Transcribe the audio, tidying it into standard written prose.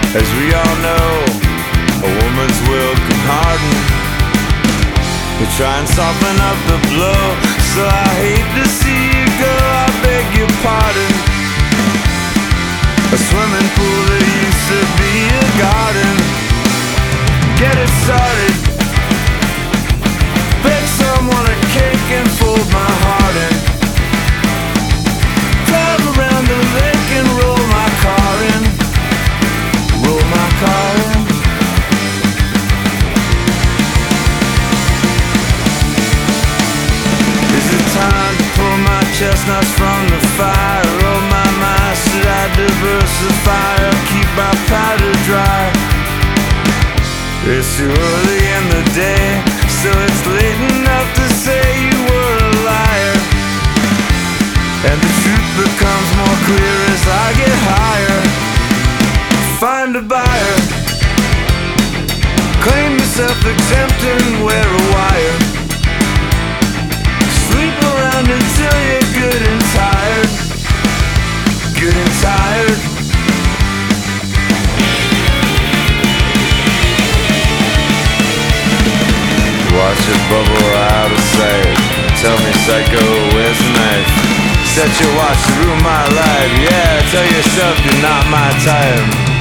As we all know, a woman's will can harden. We try and soften up the blow, so I hate to see you go, I beg your pardon. A swimming pool that used to be a garden. Get it started. Bake someone a cake and fold my heart in. Drive around the lake and roll my car in. Roll my car in. Is it time to pull my chestnuts from the fire? Oh my, should I diversify or keep my powder dry? It's too early in the day, so it's late enough to say you were a liar. And the truth becomes more clear as I get higher. Find a buyer, claim yourself exempt and wear a wire. Sleep around until you're good and tired. Good and tired. Watch it bubble out of sight. Tell me, psycho, where's the knife? Set your watch to ruin my life. Yeah, tell yourself you're not my type.